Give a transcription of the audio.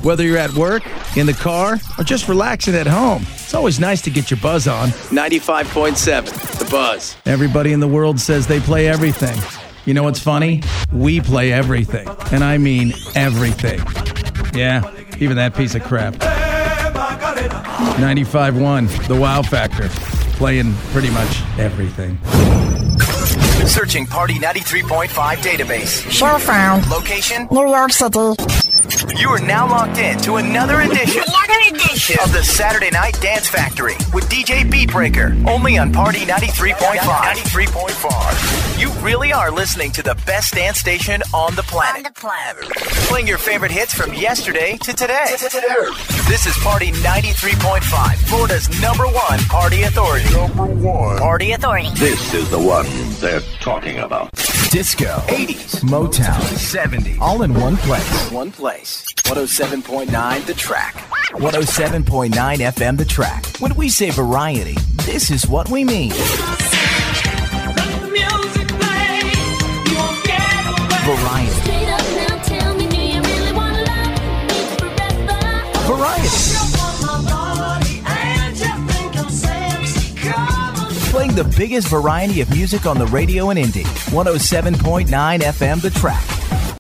Whether you're at work, in the car, or just relaxing at home, it's always nice to get your buzz on. 95.7, The Buzz. Everybody in the world says they play everything. You know what's funny? We play everything. And I mean everything. Yeah, even that piece of crap. 95.1, The Wow Factor. Playing pretty much everything. Searching Party 93.5 database. Show found. Location? New York City. You are now logged in to another edition of the Saturday Night Dance Factory with DJ Beatbreaker, only on Party 93.5. You really are listening to the best dance station on the planet. Playing your favorite hits from yesterday to today. This is Party 93.5, Florida's #1 party authority. Party authority. This is the one they're talking about. Disco, 80s, Motown, 70s, all in one place. 107.9 The Track. 107.9 FM The Track. When we say variety, this is what we mean. Variety. Variety. Playing the biggest variety of music on the radio in Indy. 107.9 FM The Track.